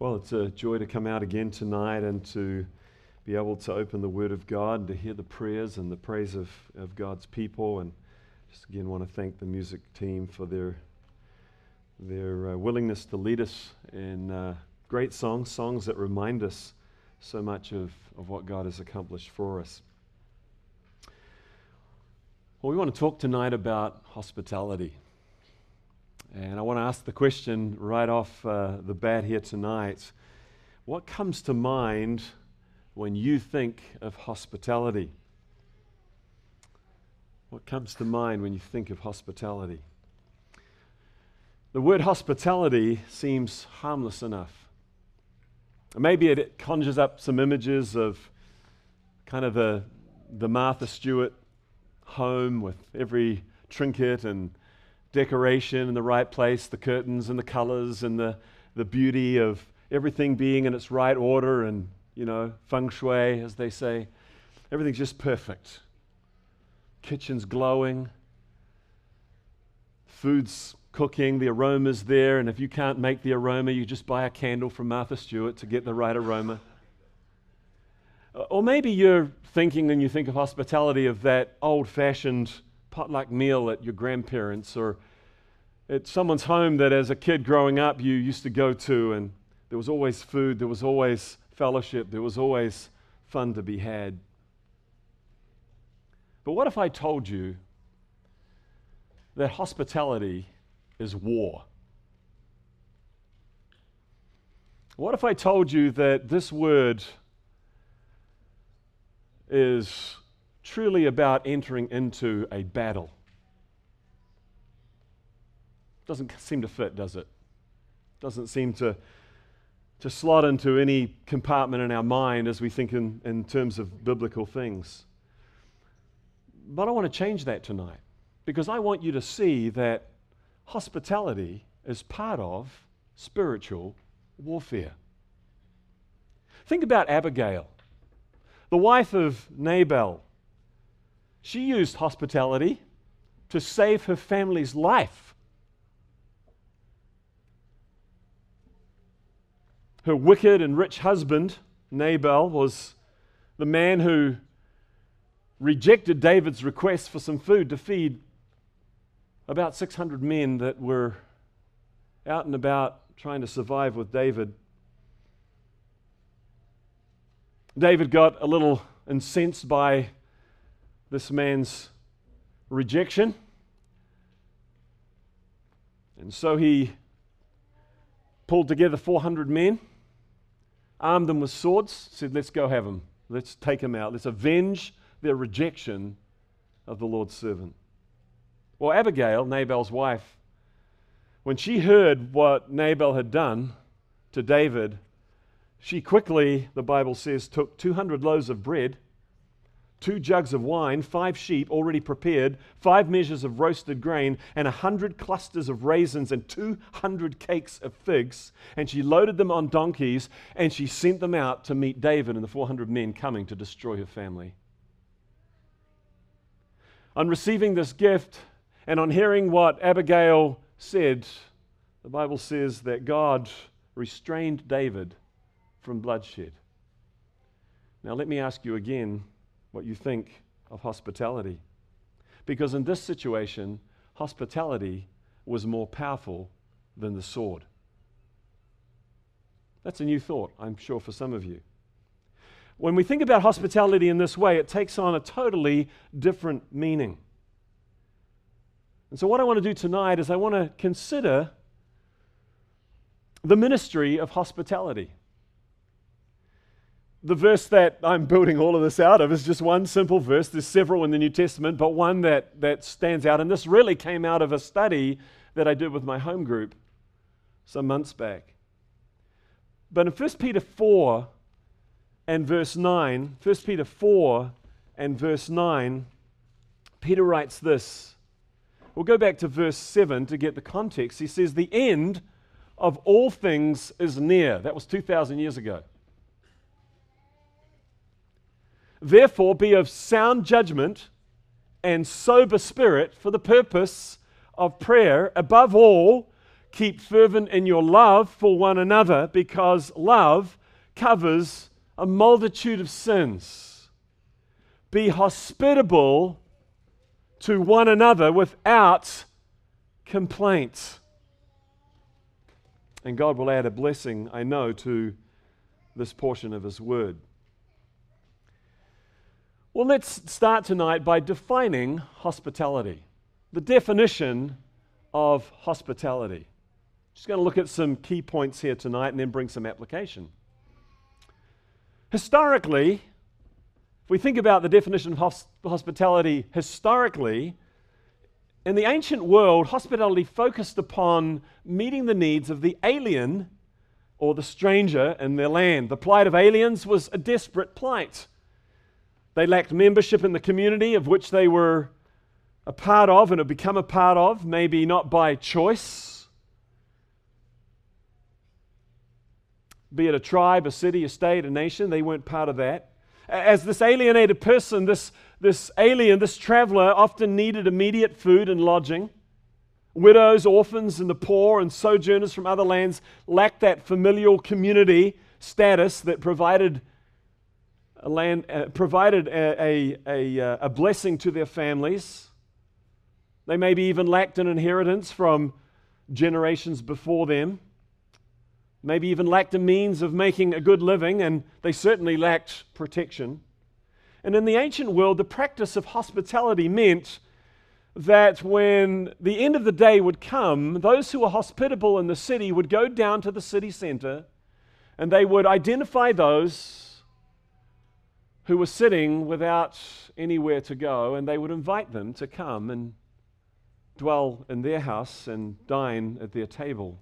Well, it's a joy to come out again tonight and to be able to open the Word of God and to hear the prayers and the praise of God's people. And just again want to thank the music team for their willingness to lead us in great songs that remind us so much of what God has accomplished for us. Well, we want to talk tonight about hospitality. And I want to ask the question right off the bat here tonight. What comes to mind when you think of hospitality? What comes to mind when you think of hospitality? The word hospitality seems harmless enough. Maybe it conjures up some images of kind of the Martha Stewart home with every trinket and decoration in the right place, the curtains and the colors and the beauty of everything being in its right order and, feng shui, as they say. Everything's just perfect. Kitchen's glowing. Food's cooking, the aroma's there, and if you can't make the aroma, you just buy a candle from Martha Stewart to get the right aroma. Or maybe you're thinking, when you think of hospitality, of that old-fashioned potluck meal at your grandparents' or at someone's home that as a kid growing up you used to go to, and there was always food, there was always fellowship, there was always fun to be had. But what if I told you that hospitality is war? What if I told you that this word is truly about entering into a battle? Doesn't seem to fit, does it? Doesn't seem to slot into any compartment in our mind as we think in terms of biblical things. But I want to change that tonight, because I want you to see that hospitality is part of spiritual warfare. Think about Abigail, the wife of Nabal. She used hospitality to save her family's life. Her wicked and rich husband, Nabal, was the man who rejected David's request for some food to feed about 600 men that were out and about trying to survive with David. David got a little incensed by this man's rejection, and so he pulled together 400 men, armed them with swords, said, let's go have them. Let's take them out. Let's avenge their rejection of the Lord's servant. Well, Abigail, Nabal's wife, when she heard what Nabal had done to David, she quickly, the Bible says, took 200 loaves of bread, 2 jugs of wine, 5 sheep already prepared, 5 measures of roasted grain, and 100 clusters of raisins and 200 cakes of figs. And she loaded them on donkeys, and she sent them out to meet David and the 400 men coming to destroy her family. On receiving this gift and on hearing what Abigail said, the Bible says that God restrained David from bloodshed. Now let me ask you again what you think of hospitality. Because in this situation, hospitality was more powerful than the sword. That's a new thought, I'm sure, for some of you. When we think about hospitality in this way, it takes on a totally different meaning. And so what I want to do tonight is I want to consider the ministry of hospitality. The verse that I'm building all of this out of is just one simple verse. There's several in the New Testament, but one that stands out. And this really came out of a study that I did with my home group some months back. But in 1 Peter 4 and verse 9, 1 Peter 4 and verse 9, Peter writes this. We'll go back to verse 7 to get the context. He says, the end of all things is near. That was 2,000 years ago. Therefore, be of sound judgment and sober spirit for the purpose of prayer. Above all, keep fervent in your love for one another, because love covers a multitude of sins. Be hospitable to one another without complaint. And God will add a blessing, I know, to this portion of His Word. Well, let's start tonight by defining hospitality. The definition of hospitality. Just going to look at some key points here tonight and then bring some application. Historically, if we think about the definition of hospitality historically, in the ancient world, hospitality focused upon meeting the needs of the alien or the stranger in their land. The plight of aliens was a desperate plight. They lacked membership in the community of which they were a part of and have become a part of, maybe not by choice. Be it a tribe, a city, a state, a nation, they weren't part of that. As this alienated person, this alien, this traveler often needed immediate food and lodging. Widows, orphans, and the poor and sojourners from other lands lacked that familial community status that provided a blessing to their families. They maybe even lacked an inheritance from generations before them. Maybe even lacked a means of making a good living, and they certainly lacked protection. And in the ancient world, the practice of hospitality meant that when the end of the day would come, those who were hospitable in the city would go down to the city center, and they would identify those who were sitting without anywhere to go, and they would invite them to come and dwell in their house and dine at their table.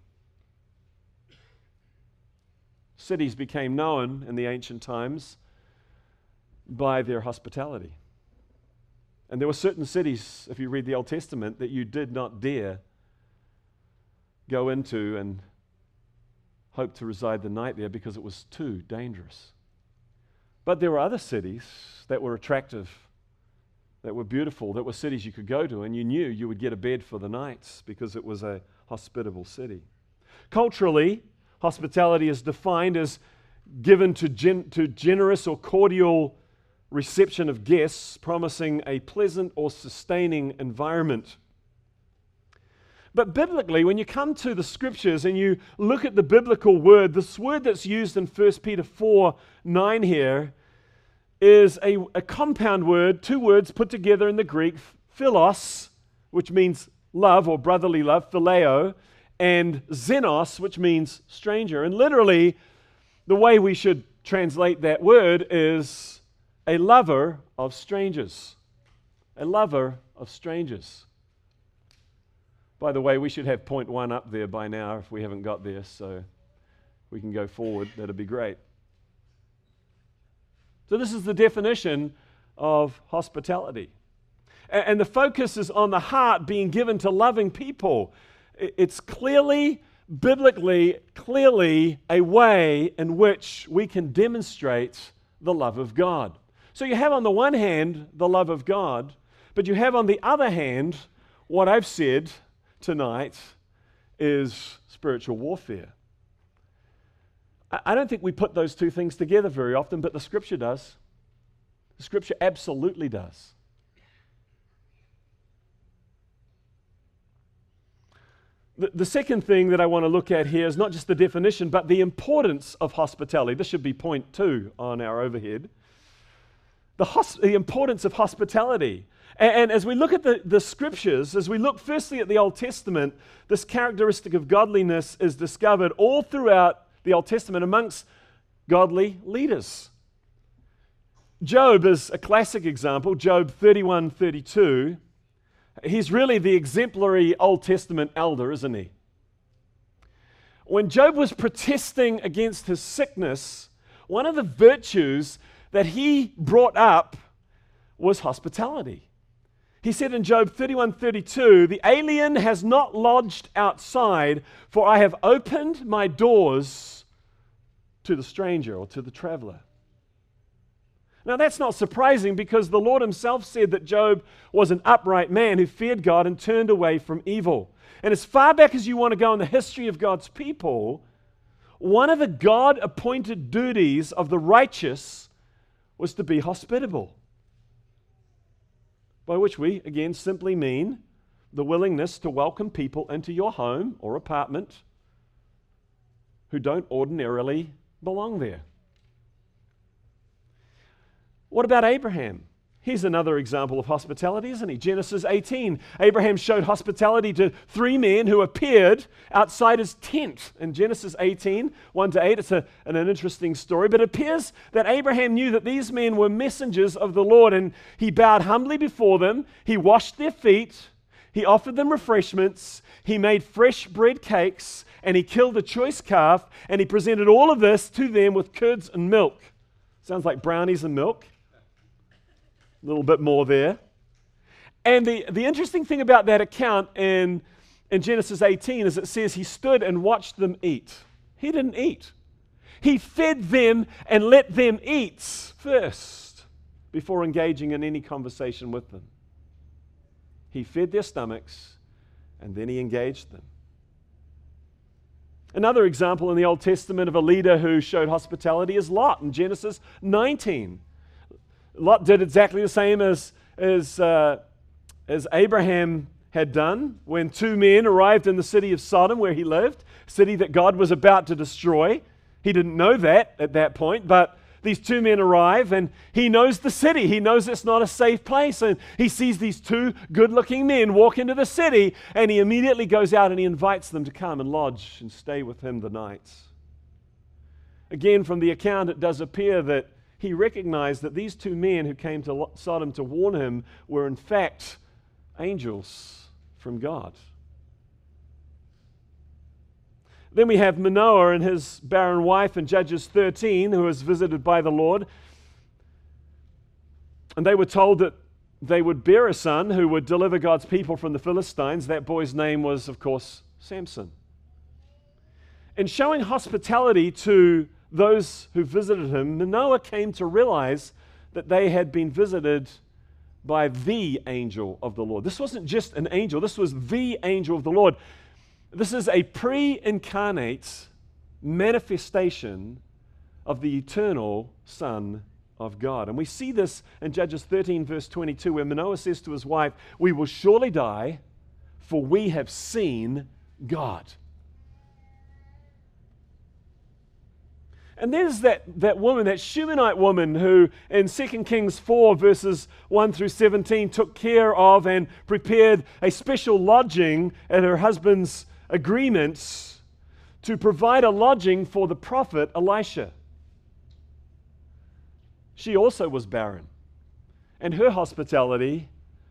Cities became known in the ancient times by their hospitality. And there were certain cities, if you read the Old Testament, that you did not dare go into and hope to reside the night there because it was too dangerous. But there were other cities that were attractive, that were beautiful, that were cities you could go to, and you knew you would get a bed for the nights because it was a hospitable city. Culturally, hospitality is defined as given to generous or cordial reception of guests, promising a pleasant or sustaining environment. But biblically, when you come to the scriptures and you look at the biblical word, this word that's used in 1 Peter 4:9 here is a compound word, two words put together in the Greek, philos, which means love or brotherly love, phileo, and xenos, which means stranger. And literally, the way we should translate that word is a lover of strangers. A lover of strangers. By the way, we should have point 1 up there by now if we haven't got there, so we can go forward. That'd be great. So this is the definition of hospitality. And the focus is on the heart being given to loving people. It's clearly, biblically, a way in which we can demonstrate the love of God. So you have on the one hand the love of God, but you have on the other hand what I've said tonight is spiritual warfare. I don't think we put those two things together very often, but the Scripture does. The Scripture absolutely does. The second thing that I want to look at here is not just the definition, but the importance of hospitality. This should be point 2 on our overhead. The importance of hospitality. And as we look at the Scriptures, as we look firstly at the Old Testament, this characteristic of godliness is discovered all throughout the Old Testament amongst godly leaders. Job is a classic example, Job 31:32. He's really the exemplary Old Testament elder, isn't he? When Job was protesting against his sickness, one of the virtues that he brought up was hospitality. He said in Job 31:32, "The alien has not lodged outside, for I have opened my doors to the stranger," or to the traveler. Now, that's not surprising because the Lord himself said that Job was an upright man who feared God and turned away from evil. And as far back as you want to go in the history of God's people, one of the God-appointed duties of the righteous was to be hospitable. By which we, again, simply mean the willingness to welcome people into your home or apartment who don't ordinarily belong there. What about Abraham? Here's another example of hospitality, isn't he? Genesis 18. Abraham showed hospitality to 3 men who appeared outside his tent. In Genesis 18, 1-8, it's an interesting story, but it appears that Abraham knew that these men were messengers of the Lord, and he bowed humbly before them. He washed their feet. He offered them refreshments. He made fresh bread cakes, and he killed a choice calf, and he presented all of this to them with curds and milk. Sounds like brownies and milk. A little bit more there. And the interesting thing about that account in Genesis 18 is it says he stood and watched them eat. He didn't eat. He fed them and let them eat first before engaging in any conversation with them. He fed their stomachs and then he engaged them. Another example in the Old Testament of a leader who showed hospitality is Lot in Genesis 19. Lot did exactly the same as Abraham had done when 2 men arrived in the city of Sodom where he lived, a city that God was about to destroy. He didn't know that at that point, but these 2 men arrive and he knows the city. He knows it's not a safe place, and he sees these 2 good-looking men walk into the city, and he immediately goes out and he invites them to come and lodge and stay with him the night. Again, from the account, it does appear that he recognized that these 2 men who came to Sodom to warn him were in fact angels from God. Then we have Manoah and his barren wife in Judges 13, who was visited by the Lord. And they were told that they would bear a son who would deliver God's people from the Philistines. That boy's name was, of course, Samson. In showing hospitality to those who visited him, Manoah came to realize that they had been visited by the angel of the Lord. This wasn't just an angel, this was the angel of the Lord. This is a pre-incarnate manifestation of the eternal Son of God. And we see this in Judges 13, verse 22, where Manoah says to his wife, "We will surely die, for we have seen God." And there's that woman, that Shunammite woman who in 2 Kings 4 verses 1 through 17 took care of and prepared a special lodging at her husband's agreement to provide a lodging for the prophet Elisha. She also was barren, and her hospitality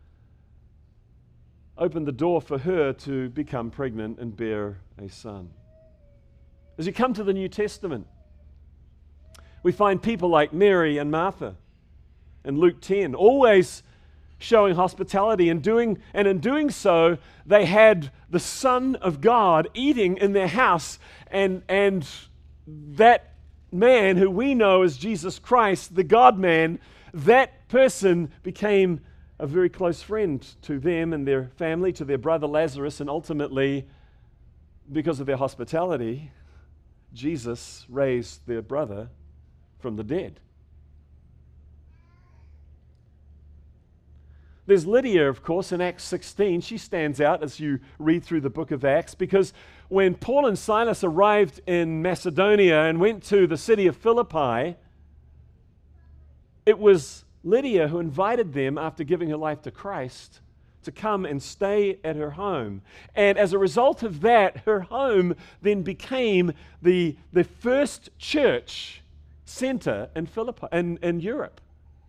opened the door for her to become pregnant and bear a son. As you come to the New Testament, we find people like Mary and Martha in Luke 10, always showing hospitality, and in doing so, they had the Son of God eating in their house, and that man who we know as Jesus Christ, the God-man, that person became a very close friend to them and their family, to their brother Lazarus, and ultimately, because of their hospitality, Jesus raised their brother from the dead. There's Lydia, of course, in Acts 16. She stands out as you read through the book of Acts, because when Paul and Silas arrived in Macedonia and went to the city of Philippi, it was Lydia who invited them, after giving her life to Christ, to come and stay at her home. And as a result of that, her home then became the first church center in Philippi, in Europe.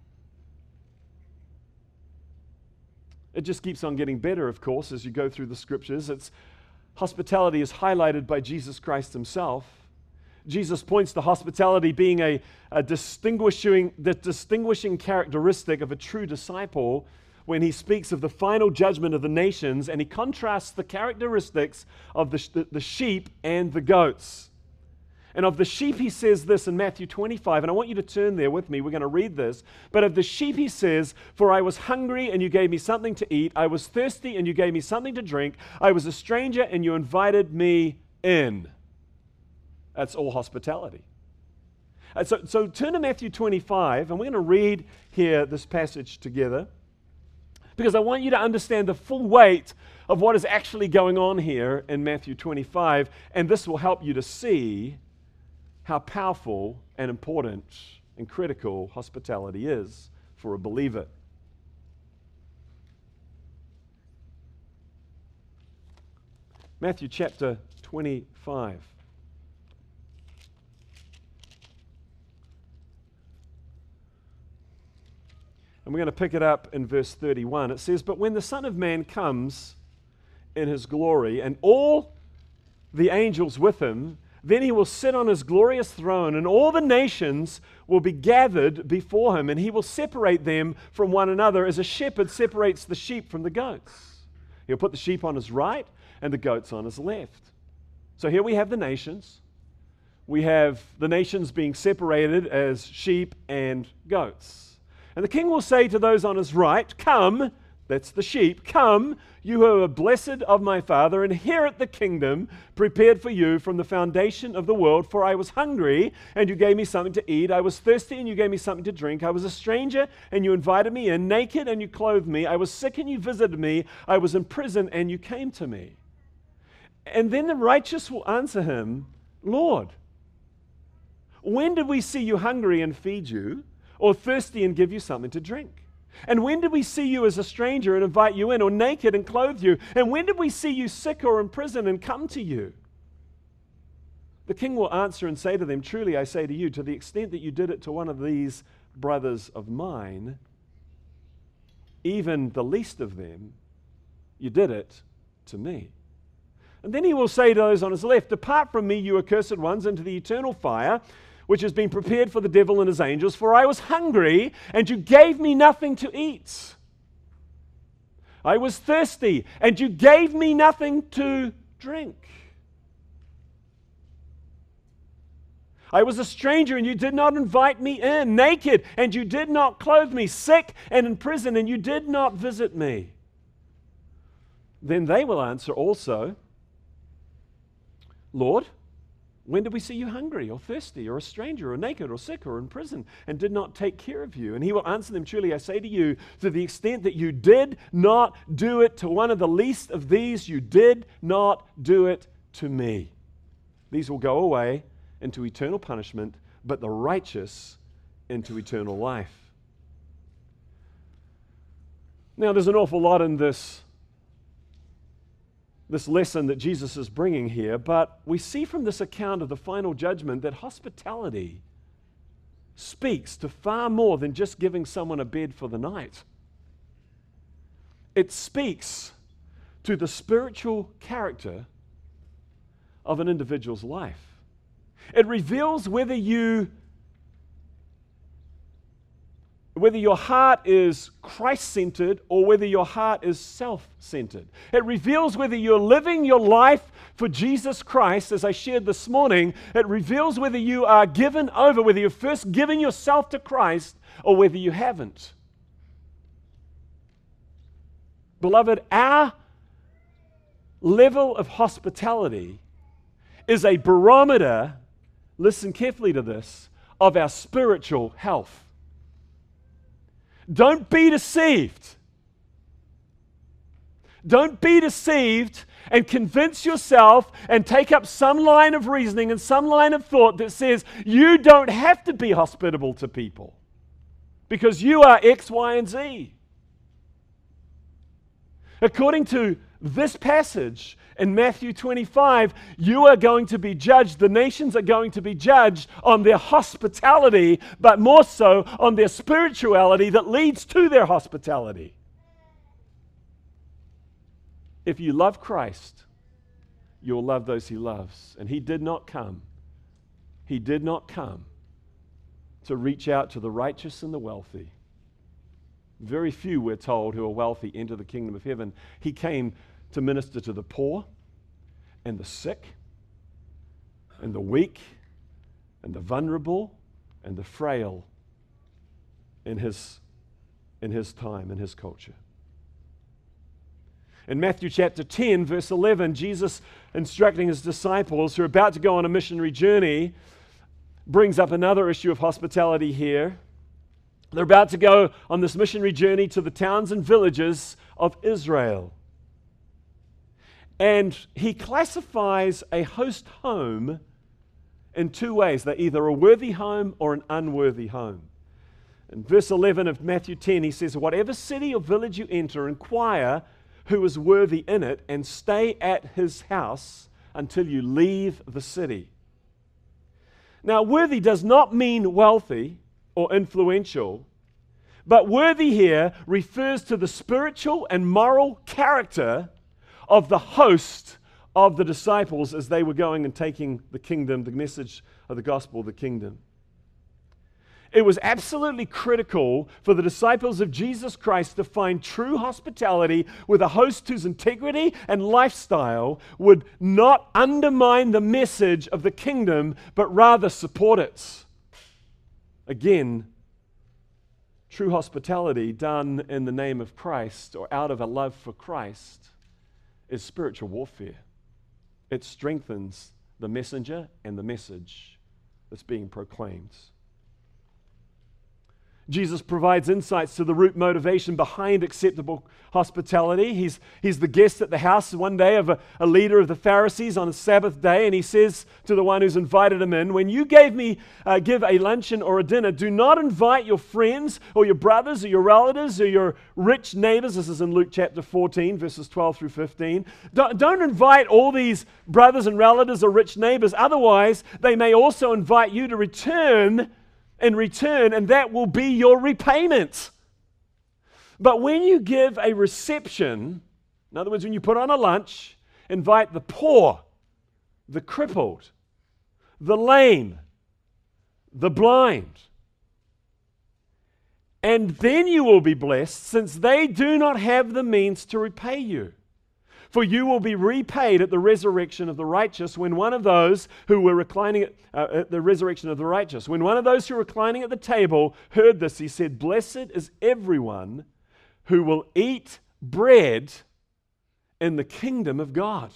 It just keeps on getting better, of course, as you go through the scriptures. Hospitality is highlighted by Jesus Christ himself. Jesus points to hospitality being the distinguishing characteristic of a true disciple when he speaks of the final judgment of the nations, and he contrasts the characteristics of the sheep and the goats. And of the sheep he says this in Matthew 25, and I want you to turn there with me. We're going to read this. But of the sheep he says, "For I was hungry and you gave me something to eat. I was thirsty and you gave me something to drink. I was a stranger and you invited me in." That's all hospitality. So turn to Matthew 25, and we're going to read here this passage together, because I want you to understand the full weight of what is actually going on here in Matthew 25, and this will help you to see how powerful and important and critical hospitality is for a believer. Matthew chapter 25. And we're going to pick it up in verse 31. It says, "But when the Son of Man comes in his glory, and all the angels with him, then he will sit on his glorious throne, and all the nations will be gathered before him, and he will separate them from one another as a shepherd separates the sheep from the goats. He'll put the sheep on his right and the goats on his left." So here we have the nations. We have the nations being separated as sheep and goats. And the king will say to those on his right, "Come," that's the sheep, "come, you who are blessed of my Father, inherit the kingdom prepared for you from the foundation of the world. For I was hungry, and you gave me something to eat. I was thirsty, and you gave me something to drink. I was a stranger, and you invited me in. Naked, and you clothed me. I was sick, and you visited me. I was in prison, and you came to me." And then the righteous will answer him, "Lord, when did we see you hungry and feed you, or thirsty and give you something to drink? And when did we see you as a stranger and invite you in, or naked and clothe you? And when did we see you sick or in prison and come to you?" The king will answer and say to them, "Truly I say to you, to the extent that you did it to one of these brothers of mine, even the least of them, you did it to me." And then he will say to those on his left, "Depart from me, you accursed ones, into the eternal fire, which has been prepared for the devil and his angels. For I was hungry, and you gave me nothing to eat. I was thirsty, and you gave me nothing to drink. I was a stranger, and you did not invite me in. Naked, and you did not clothe me. Sick and in prison, and you did not visit me." Then they will answer also, "Lord, when did we see you hungry or thirsty or a stranger or naked or sick or in prison and did not take care of you?" And he will answer them, "Truly I say to you, to the extent that you did not do it to one of the least of these, you did not do it to me." These will go away into eternal punishment, but the righteous into eternal life. Now, there's an awful lot in this lesson that Jesus is bringing here, but we see from this account of the final judgment that hospitality speaks to far more than just giving someone a bed for the night. It speaks to the spiritual character of an individual's life. It reveals whether your heart is Christ-centered or whether your heart is self-centered. It reveals whether you're living your life for Jesus Christ, as I shared this morning. It reveals whether you are given over, whether you've first given yourself to Christ or whether you haven't. Beloved, our level of hospitality is a barometer, listen carefully to this, of our spiritual health. Don't be deceived. Don't be deceived and convince yourself and take up some line of reasoning and some line of thought that says you don't have to be hospitable to people because you are X, Y, and Z. According to this passage in Matthew 25, you are going to be judged, the nations are going to be judged on their hospitality, but more so on their spirituality that leads to their hospitality. If you love Christ, you will love those he loves. And he did not come to reach out to the righteous and the wealthy. Very few, we're told, who are wealthy enter the kingdom of heaven. He came to minister to the poor and the sick and the weak and the vulnerable and the frail in his time, in his culture. In Matthew chapter 10, verse 11, Jesus, instructing his disciples who are about to go on a missionary journey, brings up another issue of hospitality here. They're about to go on this missionary journey to the towns and villages of Israel. And he classifies a host home in two ways. They're either a worthy home or an unworthy home. In verse 11 of Matthew 10, he says, "Whatever city or village you enter, inquire who is worthy in it, and stay at his house until you leave the city." Now, worthy does not mean wealthy or influential, but worthy here refers to the spiritual and moral character of the host of the disciples as they were going and taking the kingdom, the message of the gospel of the kingdom. It was absolutely critical for the disciples of Jesus Christ to find true hospitality with a host whose integrity and lifestyle would not undermine the message of the kingdom, but rather support it. Again, true hospitality done in the name of Christ or out of a love for Christ is spiritual warfare. It strengthens the messenger and the message that's being proclaimed. Jesus provides insights to the root motivation behind acceptable hospitality. He's the guest at the house one day of a leader of the Pharisees on a Sabbath day, and he says to the one who's invited him in, "When you give a luncheon or a dinner, do not invite your friends or your brothers or your relatives or your rich neighbors." This is in Luke chapter 14, verses 12 through 15. Don't invite all these brothers and relatives or rich neighbors. Otherwise, they may also invite you to return, and that will be your repayment. But when you give a reception, in other words, when you put on a lunch, invite the poor, the crippled, the lame, the blind. And then you will be blessed, since they do not have the means to repay you. For you will be repaid at the resurrection of the righteous. When one of those who were reclining at the resurrection of the righteous, when one of those who were reclining at the table heard this, he said, "Blessed is everyone who will eat bread in the kingdom of God."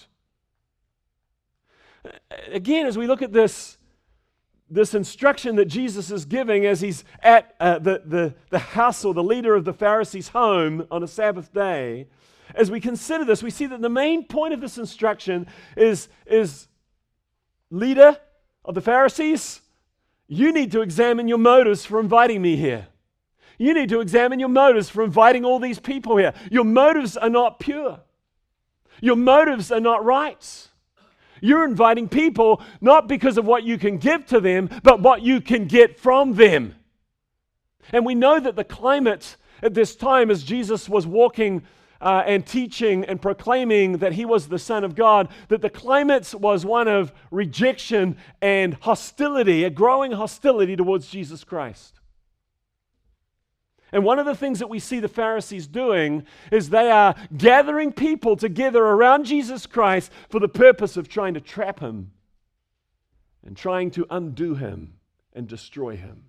Again, as we look at this instruction that Jesus is giving as he's at the house or the leader of the Pharisees' home on a Sabbath day, as we consider this, we see that the main point of this instruction is leader of the Pharisees, you need to examine your motives for inviting me here. You need to examine your motives for inviting all these people here. Your motives are not pure. Your motives are not right. You're inviting people not because of what you can give to them, but what you can get from them. And we know that the climate at this time, as Jesus was walking and teaching and proclaiming that he was the Son of God, that the climate was one of rejection and hostility, a growing hostility towards Jesus Christ. And one of the things that we see the Pharisees doing is they are gathering people together around Jesus Christ for the purpose of trying to trap him and trying to undo him and destroy him.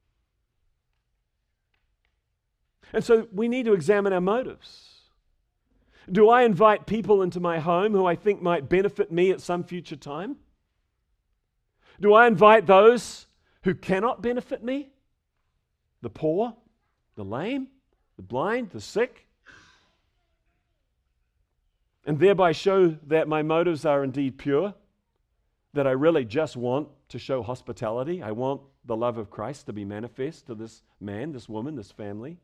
And so we need to examine our motives. Do I invite people into my home who I think might benefit me at some future time? Do I invite those who cannot benefit me? The poor, the lame, the blind, the sick? And thereby show that my motives are indeed pure, that I really just want to show hospitality. I want the love of Christ to be manifest to this man, this woman, this family.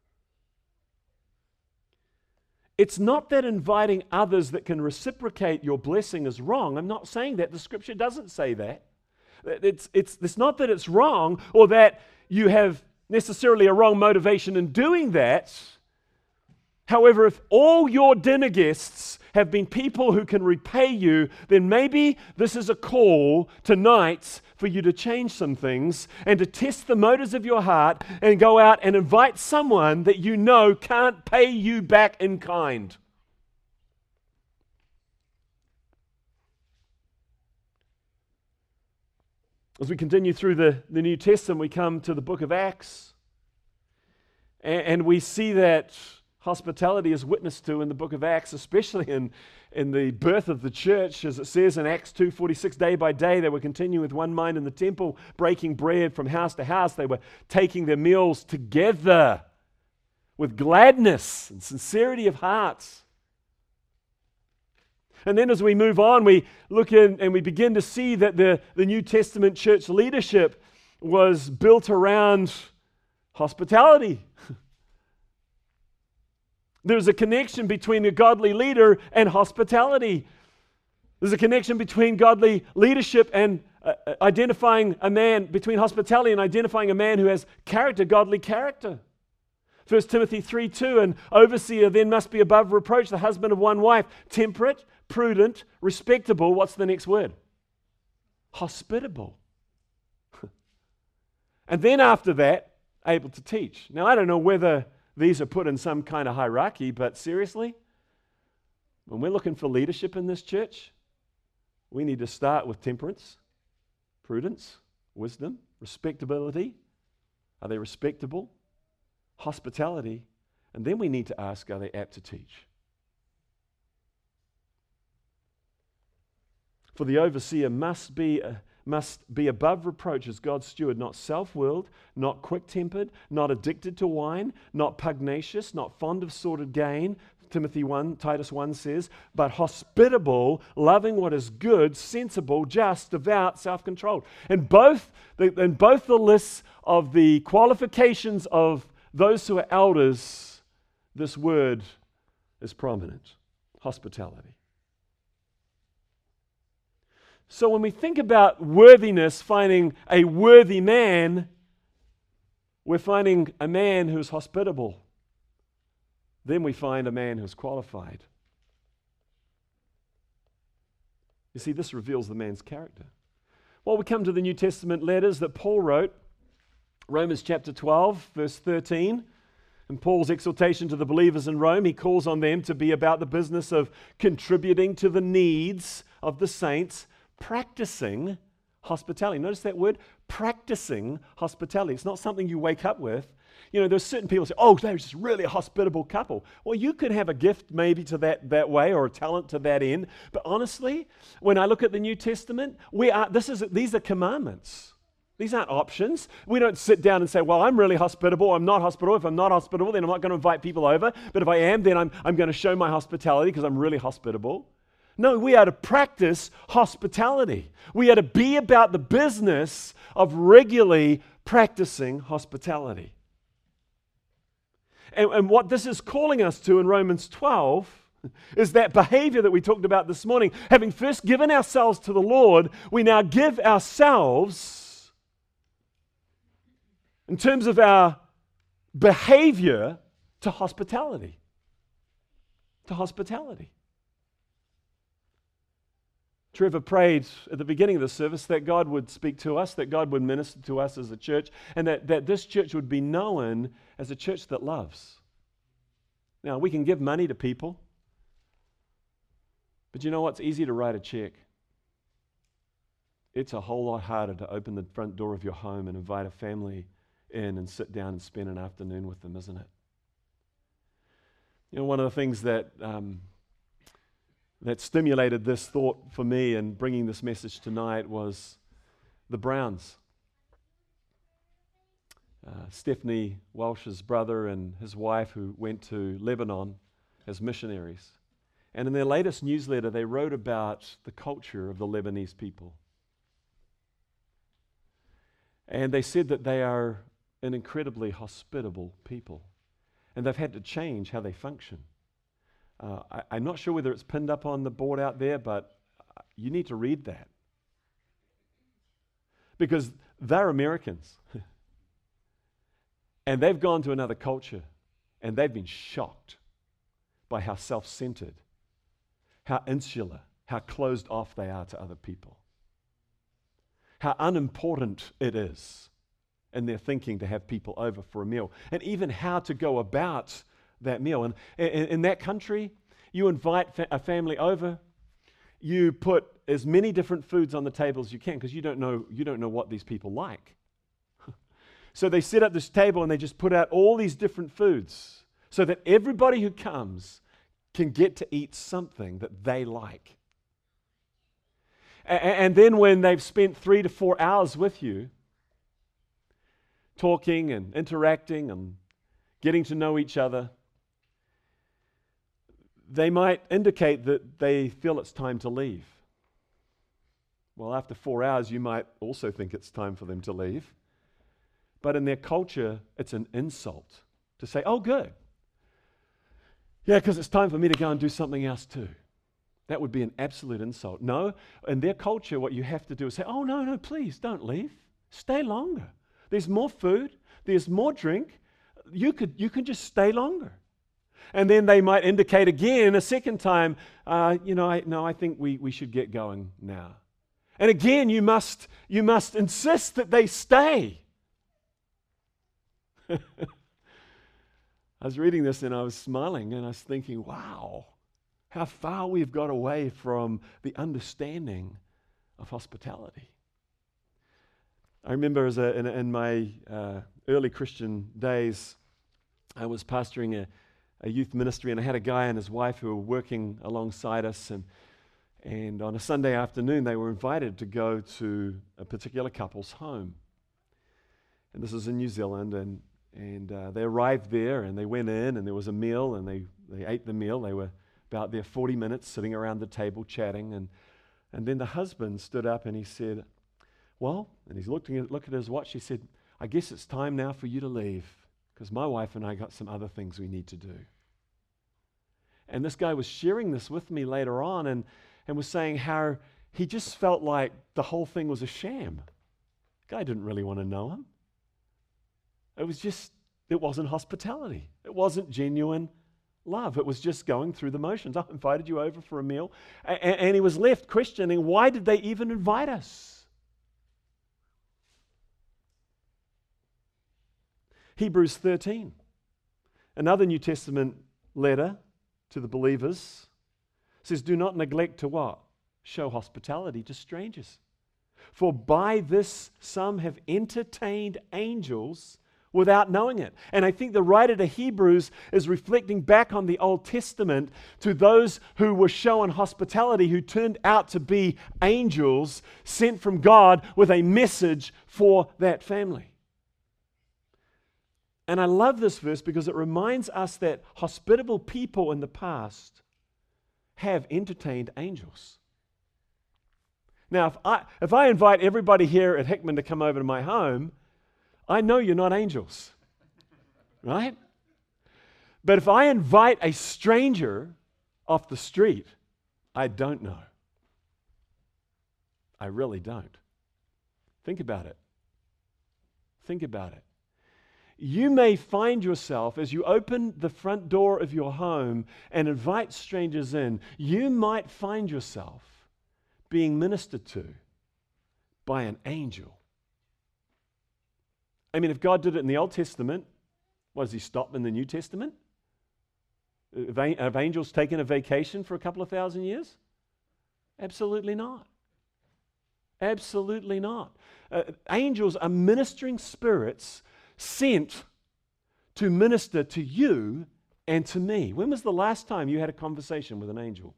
It's not that inviting others that can reciprocate your blessing is wrong. I'm not saying that. The Scripture doesn't say that. It's not that it's wrong or that you have necessarily a wrong motivation in doing that. However, if all your dinner guests have been people who can repay you, then maybe this is a call tonight for you to change some things and to test the motives of your heart and go out and invite someone that you know can't pay you back in kind. As we continue through the New Testament, we come to the book of Acts, and we see that hospitality is witnessed to in the book of Acts, especially in the birth of the church. As it says in Acts 2:46, day by day they were continuing with one mind in the temple, breaking bread from house to house. They were taking their meals together with gladness and sincerity of hearts. And then as we move on, we look in and we begin to see that the New Testament church leadership was built around hospitality. There's a connection between a godly leader and hospitality. There's a connection between godly leadership and identifying a man, between hospitality and identifying a man who has character, godly character. 1 Timothy 3:2, an overseer then must be above reproach, the husband of one wife, temperate, prudent, respectable. What's the next word? Hospitable. And then after that, able to teach. Now, I don't know whether these are put in some kind of hierarchy, but seriously, when we're looking for leadership in this church, we need to start with temperance, prudence, wisdom, respectability. Are they respectable? Hospitality. And then we need to ask, are they apt to teach? For the overseer must be above reproach as God's steward, not self-willed, not quick-tempered, not addicted to wine, not pugnacious, not fond of sordid gain. Titus 1 says, but hospitable, loving what is good, sensible, just, devout, self-controlled. And both the lists of the qualifications of those who are elders, this word is prominent: hospitality. So when we think about worthiness, finding a worthy man, we're finding a man who's hospitable. Then we find a man who's qualified. You see, this reveals the man's character. Well, we come to the New Testament letters that Paul wrote, Romans chapter 12, verse 13. In Paul's exhortation to the believers in Rome, he calls on them to be about the business of contributing to the needs of the saints, practicing hospitality. Notice that word, practicing hospitality. It's not something you wake up with. You know, there's certain people who say, oh, they're just really a hospitable couple. Well, you could have a gift maybe to that way, or a talent to that end. But honestly, when I look at the New Testament, these are commandments. These aren't options. We don't sit down and say, well, I'm really hospitable, I'm not hospitable. If I'm not hospitable, then I'm not going to invite people over. But if I am, then I'm going to show my hospitality because I'm really hospitable. No, we are to practice hospitality. We are to be about the business of regularly practicing hospitality. And what this is calling us to in Romans 12 is that behavior that we talked about this morning. Having first given ourselves to the Lord, we now give ourselves, in terms of our behavior, to hospitality. To hospitality. Trevor prayed at the beginning of the service that God would speak to us, that God would minister to us as a church, and that this church would be known as a church that loves. Now, we can give money to people, but you know what? It's easy to write a check. It's a whole lot harder to open the front door of your home and invite a family in and sit down and spend an afternoon with them, isn't it? You know, one of the things that stimulated this thought for me in bringing this message tonight was the Browns. Stephanie Walsh's brother and his wife, who went to Lebanon as missionaries. And in their latest newsletter, they wrote about the culture of the Lebanese people. And they said that they are an incredibly hospitable people. And they've had to change how they function. I'm not sure whether it's pinned up on the board out there, but you need to read that. Because they're Americans. And they've gone to another culture, and they've been shocked by how self-centered, how insular, how closed off they are to other people. How unimportant it is in their thinking to have people over for a meal, and even how to go about that meal. And in that country, you invite a family over, you put as many different foods on the table as you can, because you don't know what these people like. So they set up this table and they just put out all these different foods so that everybody who comes can get to eat something that they like. And then when they've spent 3 to 4 hours with you, talking and interacting and getting to know each other, they might indicate that they feel it's time to leave. Well, after 4 hours, you might also think it's time for them to leave. But in their culture, it's an insult to say, oh, good. Yeah, because it's time for me to go and do something else too. That would be an absolute insult. No, in their culture, what you have to do is say, oh, no, please don't leave. Stay longer. There's more food. There's more drink. You can just stay longer. And then they might indicate again a second time, I think we should get going now. And again, you must insist that they stay. I was reading this and I was smiling and I was thinking, wow, how far we've got away from the understanding of hospitality. I remember in my early Christian days, I was pastoring a youth ministry, and I had a guy and his wife who were working alongside us, and on a Sunday afternoon they were invited to go to a particular couple's home. And this is in New Zealand, and they arrived there and they went in and there was a meal and they ate the meal. They were about there 40 minutes sitting around the table chatting, and then the husband stood up and he said, well, and he's looked at his watch, he said, I guess it's time now for you to leave because my wife and I got some other things we need to do. And this guy was sharing this with me later on and was saying how he just felt like the whole thing was a sham. The guy didn't really want to know him. It wasn't hospitality. It wasn't genuine love. It was just going through the motions. I invited you over for a meal. And he was left questioning, why did they even invite us? Hebrews 13, another New Testament letter to the believers, says, do not neglect to what? Show hospitality to strangers. For by this some have entertained angels without knowing it. And I think the writer to Hebrews is reflecting back on the Old Testament to those who were shown hospitality, who turned out to be angels sent from God with a message for that family. And I love this verse because it reminds us that hospitable people in the past have entertained angels. Now, if I invite everybody here at Hickman to come over to my home, I know you're not angels, right? But if I invite a stranger off the street, I don't know. I really don't. Think about it. Think about it. You may find yourself, as you open the front door of your home and invite strangers in, you might find yourself being ministered to by an angel. I mean, if God did it in the Old Testament, does he stop in the New Testament? Have angels taken a vacation for a couple of thousand years? Absolutely not. Absolutely not. Angels are ministering spirits sent to minister to you and to me. When was the last time you had a conversation with an angel?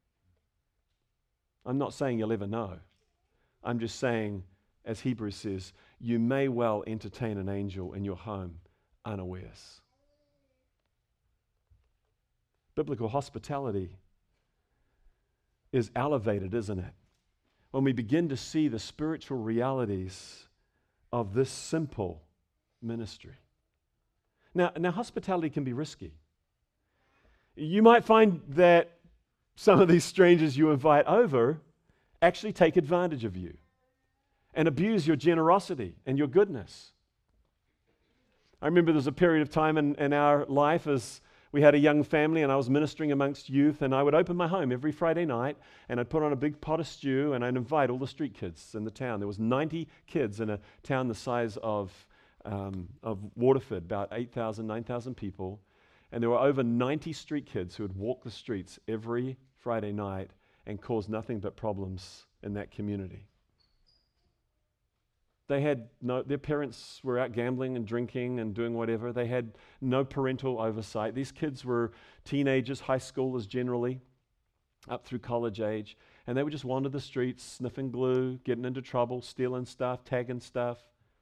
I'm not saying you'll ever know. I'm just saying, as Hebrews says, you may well entertain an angel in your home unawares. Biblical hospitality is elevated, isn't it? When we begin to see the spiritual realities of this simple ministry. Now, hospitality can be risky. You might find that some of these strangers you invite over actually take advantage of you and abuse your generosity and your goodness. I remember there's a period of time in our life as we had a young family and I was ministering amongst youth, and I would open my home every Friday night and I'd put on a big pot of stew and I'd invite all the street kids in the town. There was 90 kids in a town the size of Waterford, about 8,000, 9,000 people. And there were over 90 street kids who would walk the streets every Friday night and caused nothing but problems in that community. Their parents were out gambling and drinking and doing whatever. They had no parental oversight. These kids were teenagers, high schoolers generally, up through college age, and they would just wander the streets, sniffing glue, getting into trouble, stealing stuff, tagging stuff.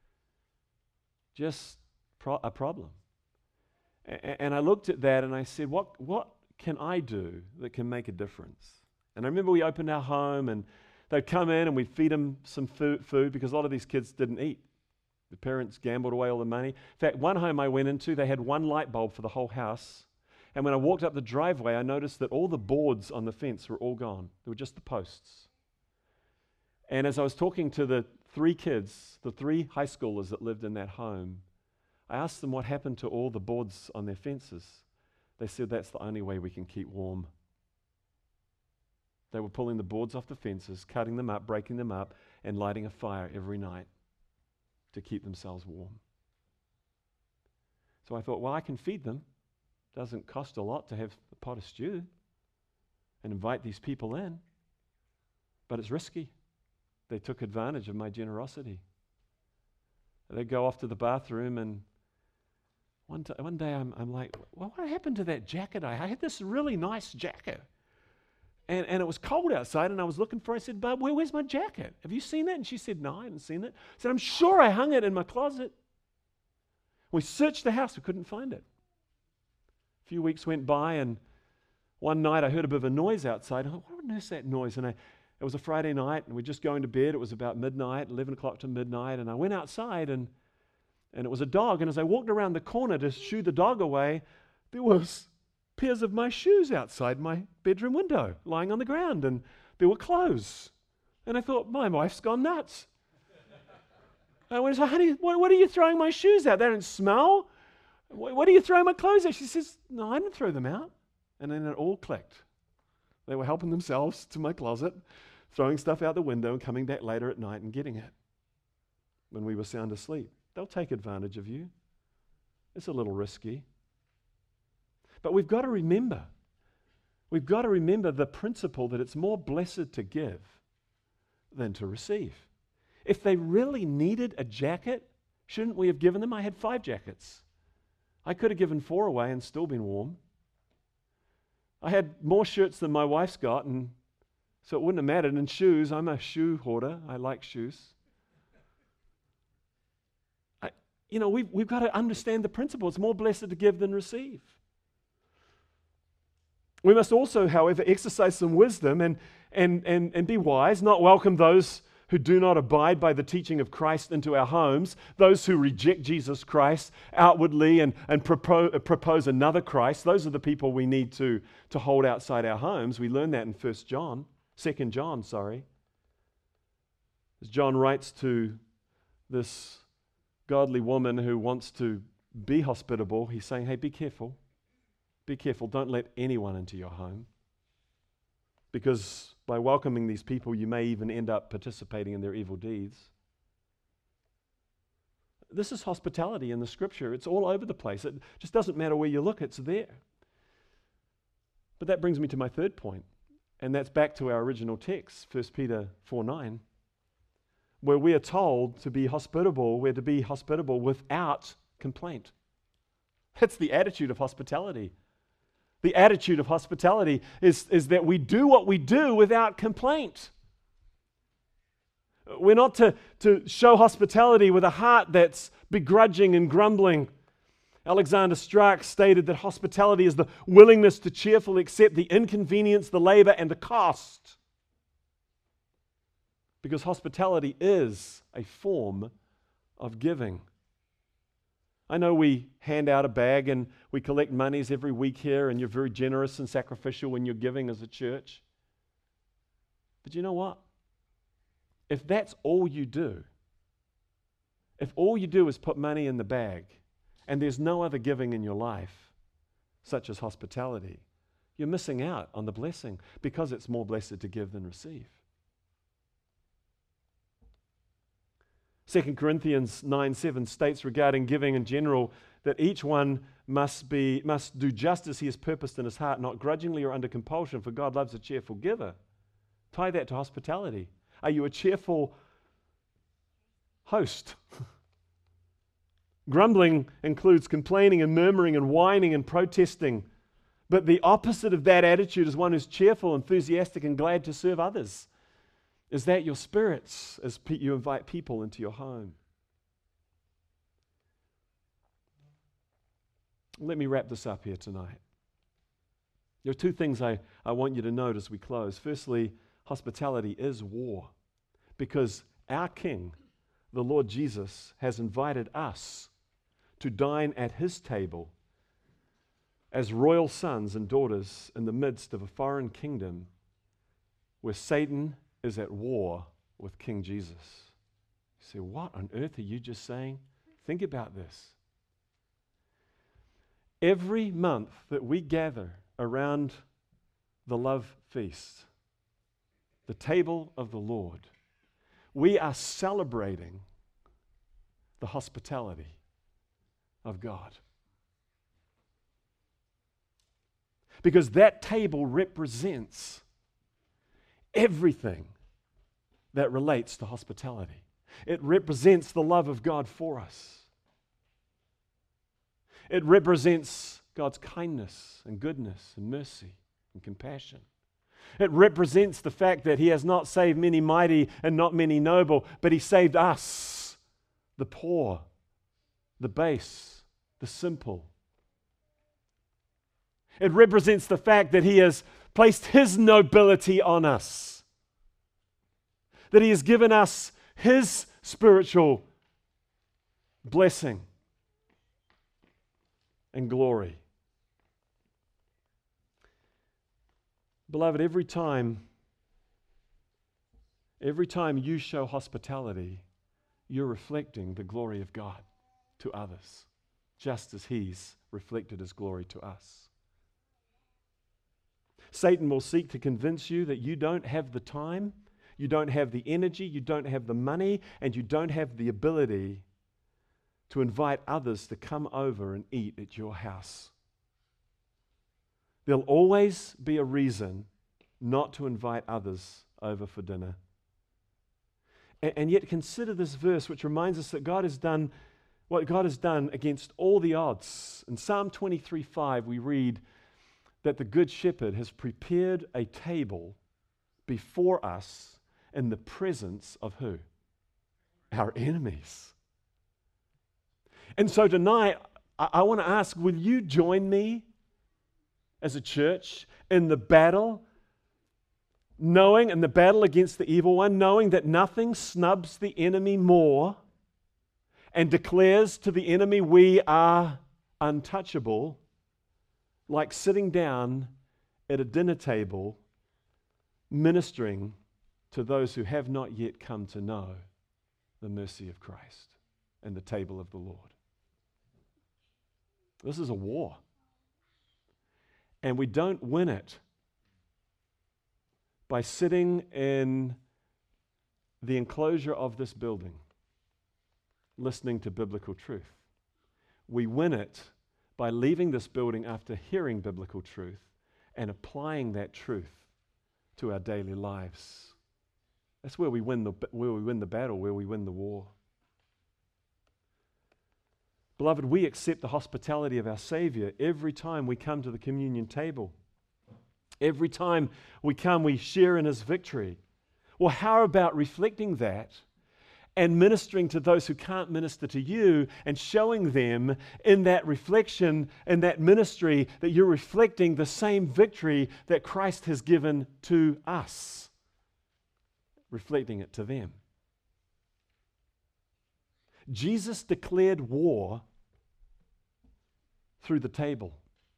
Just a problem. And I looked at that and I said, what can I do that can make a difference? And I remember we opened our home and they'd come in and we'd feed them some food because a lot of these kids didn't eat. The parents gambled away all the money. In fact, one home I went into, they had one light bulb for the whole house. And when I walked up the driveway, I noticed that all the boards on the fence were all gone. They were just the posts. And as I was talking to the three kids, the three high schoolers that lived in that home, I asked them what happened to all the boards on their fences. They said that's the only way we can keep warm. They were pulling the boards off the fences, cutting them up, breaking them up, and lighting a fire every night to keep themselves warm. So I thought, well, I can feed them. Doesn't cost a lot to have a pot of stew and invite these people in. But it's risky. They took advantage of my generosity. They go off to the bathroom, and one day I'm like, well, what happened to that jacket? I had this really nice jacket. And it was cold outside, and I was looking for it. I said, Barb, where's my jacket? Have you seen that? And she said, no, I haven't seen it. I said, I'm sure I hung it in my closet. We searched the house. We couldn't find it. A few weeks went by, and one night I heard a bit of a noise outside. I thought, what on earth's that noise? And it was a Friday night, and we're just going to bed. It was about midnight, 11 o'clock to midnight, and I went outside, and it was a dog. And as I walked around the corner to shoo the dog away, there was pairs of my shoes outside my bedroom window, lying on the ground, and there were clothes. And I thought, my wife's gone nuts. I went, so honey, what are you throwing my shoes out? They don't smell. What are you throwing my clothes out? She says, no, I didn't throw them out. And then it all clicked. They were helping themselves to my closet, throwing stuff out the window and coming back later at night and getting it when we were sound asleep. They'll take advantage of you. It's a little risky. But we've got to remember the principle that it's more blessed to give than to receive. If they really needed a jacket, shouldn't we have given them? I had 5 jackets. I could have given 4 away and still been warm. I had more shirts than my wife's got, and so it wouldn't have mattered. And shoes, I'm a shoe hoarder. I like shoes. We've got to understand the principle. It's more blessed to give than receive. We must also, however, exercise some wisdom and be wise, not welcome those who do not abide by the teaching of Christ into our homes, those who reject Jesus Christ outwardly and propose another Christ. Those are the people we need to hold outside our homes. We learn that in 2 John. As John writes to this godly woman who wants to be hospitable, he's saying, hey, be careful. Be careful. Don't let anyone into your home. Because by welcoming these people, you may even end up participating in their evil deeds. This is hospitality in the Scripture. It's all over the place. It just doesn't matter where you look, it's there. But that brings me to my third point, and that's back to our original text, 1 Peter 4:9, where we are told to be hospitable. We're to be hospitable without complaint. That's the attitude of hospitality. The attitude of hospitality is that we do what we do without complaint. We're not to show hospitality with a heart that's begrudging and grumbling. Alexander Strauch stated that hospitality is the willingness to cheerfully accept the inconvenience, the labor, and the cost. Because hospitality is a form of giving. I know we hand out a bag and we collect monies every week here, and you're very generous and sacrificial when you're giving as a church. But you know what? If that's all you do, if all you do is put money in the bag and there's no other giving in your life, such as hospitality, you're missing out on the blessing, because it's more blessed to give than receive. 2 Corinthians 9:7 states regarding giving in general that each one must do just as he has purposed in his heart, not grudgingly or under compulsion, for God loves a cheerful giver. Tie that to hospitality. Are you a cheerful host? Grumbling includes complaining and murmuring and whining and protesting. But the opposite of that attitude is one who's cheerful, enthusiastic, and glad to serve others. Is that your spirits as you invite people into your home? Let me wrap this up here tonight. There are two things I want you to note as we close. Firstly, hospitality is war, because our King, the Lord Jesus, has invited us to dine at his table as royal sons and daughters in the midst of a foreign kingdom where Satan is at war with King Jesus. You say, what on earth are you just saying? Think about this. Every month that we gather around the love feast, the table of the Lord, we are celebrating the hospitality of God. Because that table represents everything that relates to hospitality. It represents the love of God for us. It represents God's kindness and goodness and mercy and compassion. It represents the fact that he has not saved many mighty and not many noble, but he saved us, the poor, the base, the simple. It represents the fact that he has placed his nobility on us, that he has given us his spiritual blessing and glory. Beloved, every time you show hospitality, you're reflecting the glory of God to others, just as he's reflected his glory to us. Satan will seek to convince you that you don't have the time, you don't have the energy, you don't have the money, and you don't have the ability to invite others to come over and eat at your house. There'll always be a reason not to invite others over for dinner. And yet consider this verse, which reminds us that God has done what God has done against all the odds. In Psalm 23:5, we read that the Good Shepherd has prepared a table before us in the presence of who? Our enemies. And so tonight, I want to ask, will you join me as a church in the battle, in the battle against the evil one, knowing that nothing snubs the enemy more and declares to the enemy we are untouchable, like sitting down at a dinner table ministering to those who have not yet come to know the mercy of Christ and the table of the Lord. This is a war. And we don't win it by sitting in the enclosure of this building listening to biblical truth. We win it by leaving this building after hearing biblical truth and applying that truth to our daily lives. That's where we win the battle, where we win the war. Beloved, we accept the hospitality of our Savior every time we come to the communion table. Every time we come, we share in his victory. Well, how about reflecting that and ministering to those who can't minister to you and showing them in that reflection and that ministry that you're reflecting the same victory that Christ has given to us, reflecting it to them. Jesus declared war through the table.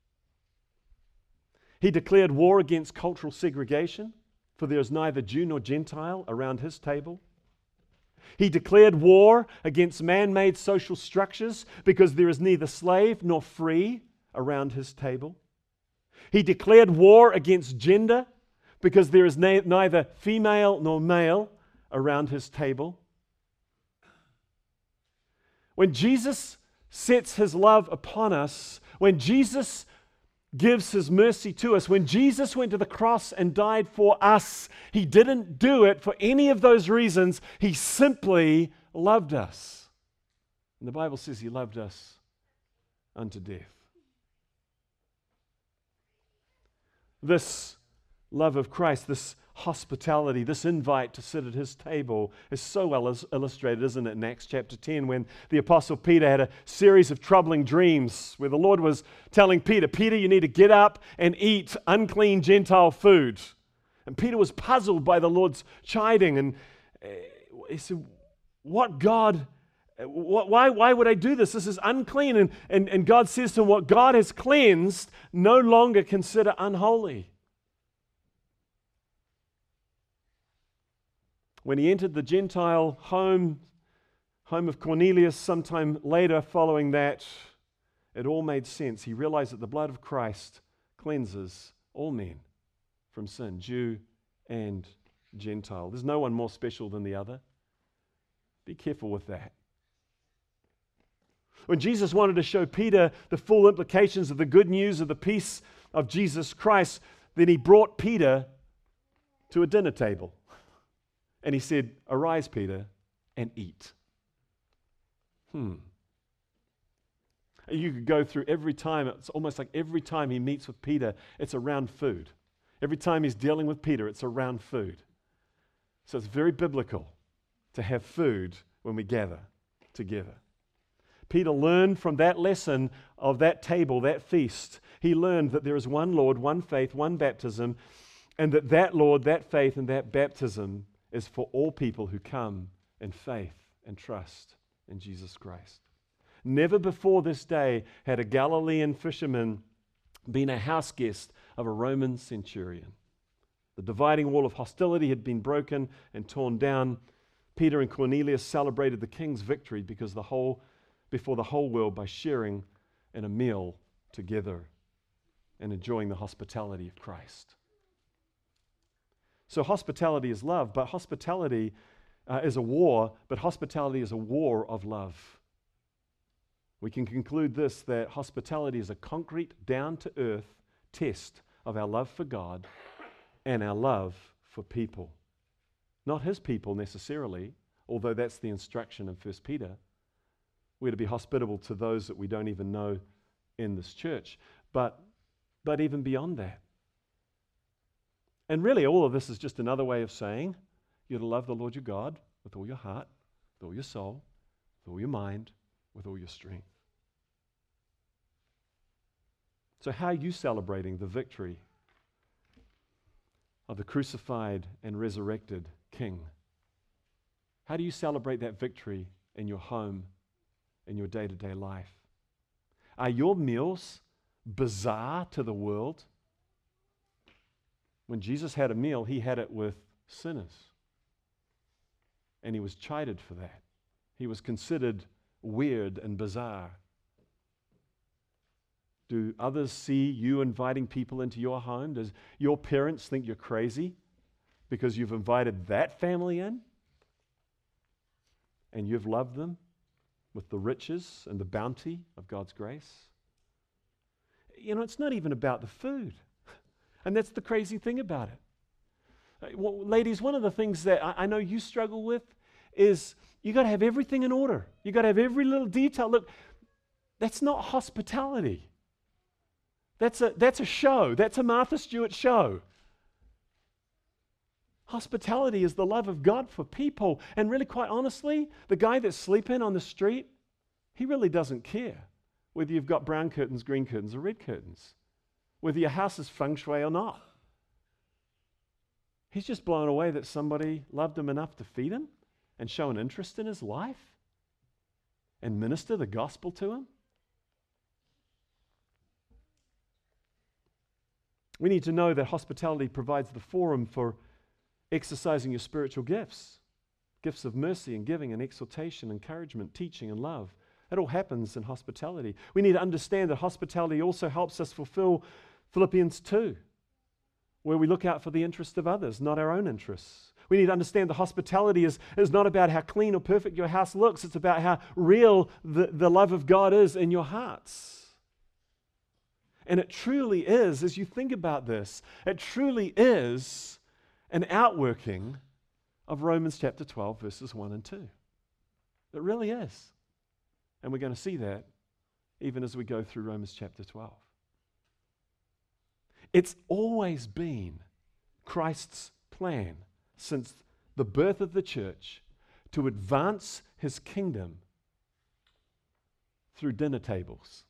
He declared war against cultural segregation, for there is neither Jew nor Gentile around his table. He declared war against man-made social structures because there is neither slave nor free around his table. He declared war against gender because there is neither female nor male around his table. When Jesus sets his love upon us, when Jesus gives his mercy to us. When Jesus went to the cross and died for us, he didn't do it for any of those reasons. He simply loved us. And the Bible says he loved us unto death. This love of Christ, this hospitality, this invite to sit at his table is so well illustrated, isn't it, in Acts chapter 10, when the Apostle Peter had a series of troubling dreams where the Lord was telling Peter, Peter, you need to get up and eat unclean Gentile food. And Peter was puzzled by the Lord's chiding, and he said, what God, why would I do this? This is unclean. And God says to him, what God has cleansed, no longer consider unholy. When he entered the Gentile home of Cornelius sometime later following that, it all made sense. He realized that the blood of Christ cleanses all men from sin, Jew and Gentile. There's no one more special than the other. Be careful with that. When Jesus wanted to show Peter the full implications of the good news of the peace of Jesus Christ, then he brought Peter to a dinner table. And he said, arise, Peter, and eat. You could go through every time, it's almost like every time he meets with Peter, it's around food. Every time he's dealing with Peter, it's around food. So it's very biblical to have food when we gather together. Peter learned from that lesson of that table, that feast, he learned that there is one Lord, one faith, one baptism, and that Lord, that faith, and that baptism is for all people who come in faith and trust in Jesus Christ. Never before this day had a Galilean fisherman been a house guest of a Roman centurion. The dividing wall of hostility had been broken and torn down. Peter and Cornelius celebrated the king's victory before the whole world by sharing in a meal together and enjoying the hospitality of Christ. So hospitality is love, but hospitality is a war, but hospitality is a war of love. We can conclude this, that hospitality is a concrete, down-to-earth test of our love for God and our love for people. Not his people necessarily, although that's the instruction in 1 Peter. We're to be hospitable to those that we don't even know in this church, but even beyond that. And really, all of this is just another way of saying you're to love the Lord your God with all your heart, with all your soul, with all your mind, with all your strength. So how are you celebrating the victory of the crucified and resurrected King? How do you celebrate that victory in your home, in your day-to-day life? Are your meals bizarre to the world? When Jesus had a meal, he had it with sinners. And he was chided for that. He was considered weird and bizarre. Do others see you inviting people into your home? Does your parents think you're crazy because you've invited that family in? And you've loved them with the riches and the bounty of God's grace? You know, it's not even about the food. And that's the crazy thing about it. Well, ladies, one of the things that I know you struggle with is you got to have everything in order. You got to have every little detail. Look, that's not hospitality. That's a show. That's a Martha Stewart show. Hospitality is the love of God for people. And really, quite honestly, the guy that's sleeping on the street, he really doesn't care whether you've got brown curtains, green curtains, or red curtains, whether your house is feng shui or not. He's just blown away that somebody loved him enough to feed him and show an interest in his life and minister the gospel to him. We need to know that hospitality provides the forum for exercising your spiritual gifts, gifts of mercy and giving and exhortation, encouragement, teaching and love. It all happens in hospitality. We need to understand that hospitality also helps us fulfill Philippians 2, where we look out for the interest of others, not our own interests. We need to understand that hospitality is not about how clean or perfect your house looks. It's about how real the love of God is in your hearts. And it truly is, as you think about this, it truly is an outworking of Romans chapter 12, verses 1 and 2. It really is. And we're going to see that even as we go through Romans chapter 12. It's always been Christ's plan since the birth of the church to advance his kingdom through dinner tables.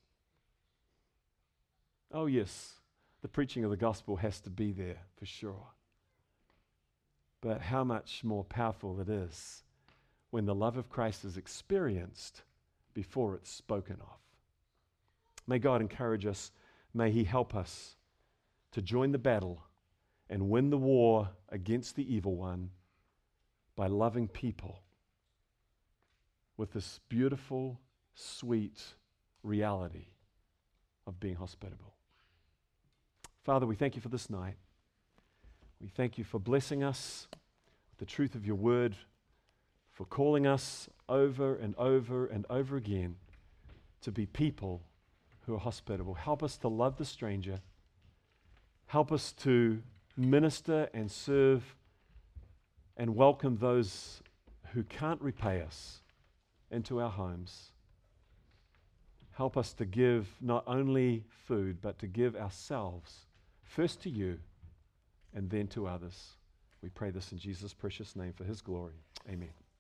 Oh yes, the preaching of the gospel has to be there for sure. But how much more powerful it is when the love of Christ is experienced before it's spoken of. May God encourage us. May he help us to join the battle and win the war against the evil one by loving people with this beautiful, sweet reality of being hospitable. Father, we thank you for this night. We thank you for blessing us with the truth of your word, for calling us over and over and over again to be people who are hospitable. Help us to love the stranger. Help us to minister and serve and welcome those who can't repay us into our homes. Help us to give not only food, but to give ourselves first to you and then to others. We pray this in Jesus' precious name for his glory. Amen.